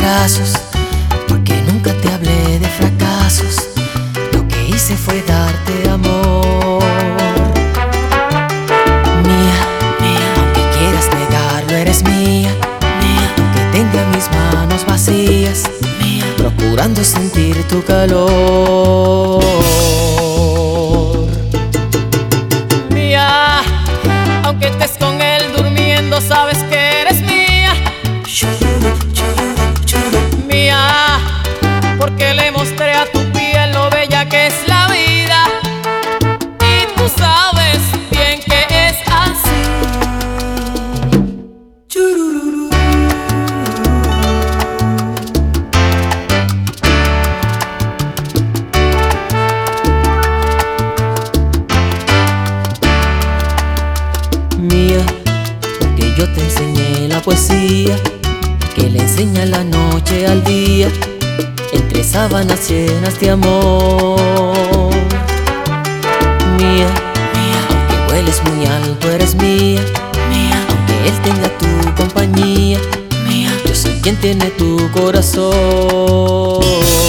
abrazos, porque nunca te hablé de fracasos. Lo que hice fue darte amor. Mía, mía, aunque quieras negarlo, eres mía. Mía, aunque tenga mis manos vacías. Mía, procurando sentir tu calor. Mía, aunque estés con él durmiendo, sabes que eres mía. Mía, porque le mostré a tu piel lo bella que es la vida, y tú sabes bien que es así. Mía, porque yo te enseñé la poesía que le enseña la noche al día, entre sábanas llenas de amor. Mía, mía, aunque vueles muy alto, eres mía. Mía, aunque él tenga tu compañía. Mía, yo soy quien tiene tu corazón.